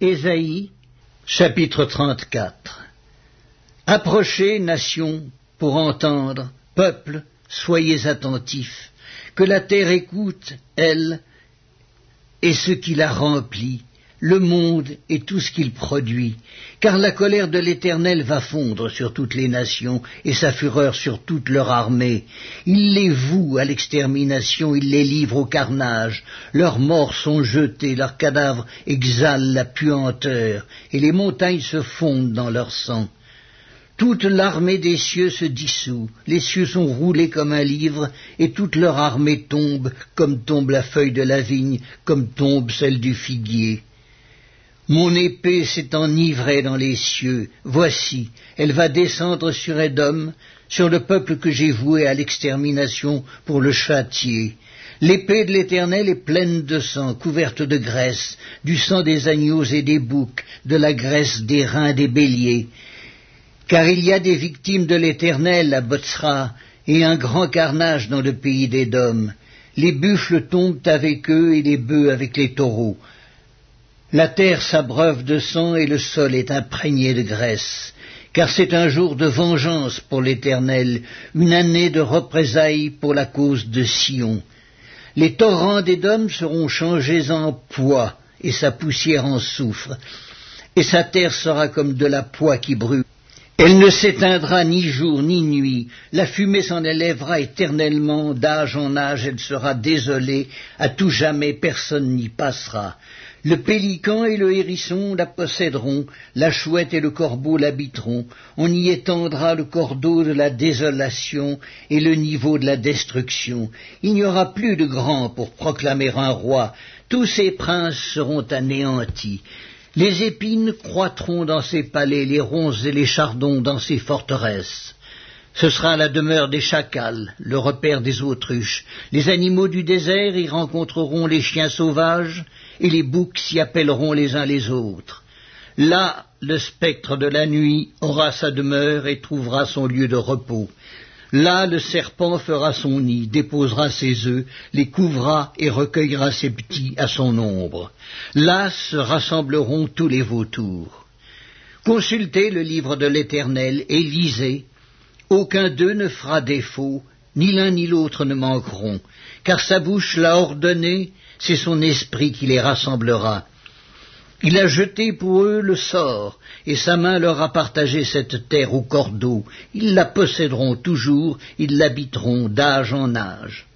Ésaïe, chapitre 34. Approchez, nations, pour entendre, peuple, soyez attentifs, que la terre écoute, elle, et ce qui la remplit, le monde et tout ce qu'il produit, car la colère de l'Éternel va fondre sur toutes les nations, et sa fureur sur toute leur armée. Il les voue à l'extermination, il les livre au carnage, leurs morts sont jetés, leurs cadavres exhalent la puanteur, et les montagnes se fondent dans leur sang. Toute l'armée des cieux se dissout, les cieux sont roulés comme un livre, et toute leur armée tombe, comme tombe la feuille de la vigne, comme tombe celle du figuier. Mon épée s'est enivrée dans les cieux, voici, elle va descendre sur Édom, sur le peuple que j'ai voué à l'extermination pour le châtier. L'épée de l'Éternel est pleine de sang, couverte de graisse, du sang des agneaux et des boucs, de la graisse des reins des béliers. Car il y a des victimes de l'Éternel à Botsra, et un grand carnage dans le pays d'Édom. Les buffles tombent avec eux et les bœufs avec les taureaux. La terre s'abreuve de sang et le sol est imprégné de graisse, car c'est un jour de vengeance pour l'Éternel, une année de représailles pour la cause de Sion. Les torrents d'Édom seront changés en poix, et sa poussière en soufre, et sa terre sera comme de la poix qui brûle. Elle ne s'éteindra ni jour ni nuit, la fumée s'en élèvera éternellement, d'âge en âge elle sera désolée, à tout jamais personne n'y passera. Le pélican et le hérisson la posséderont, la chouette et le corbeau l'habiteront, on y étendra le cordeau de la désolation et le niveau de la destruction. Il n'y aura plus de grands pour proclamer un roi, tous ses princes seront anéantis. Les épines croîtront dans ses palais, les ronces et les chardons dans ses forteresses. Ce sera la demeure des chacals, le repère des autruches. Les animaux du désert y rencontreront les chiens sauvages, et les boucs s'y appelleront les uns les autres. Là, le spectre de la nuit aura sa demeure et trouvera son lieu de repos. Là, le serpent fera son nid, déposera ses œufs, les couvrira et recueillera ses petits à son ombre. Là se rassembleront tous les vautours. Consultez le livre de l'Éternel et lisez. Aucun d'eux ne fera défaut, ni l'un ni l'autre ne manqueront, car sa bouche l'a ordonné, c'est son esprit qui les rassemblera. Il a jeté pour eux le sort, et sa main leur a partagé cette terre au cordeau. Ils la posséderont toujours, ils l'habiteront d'âge en âge.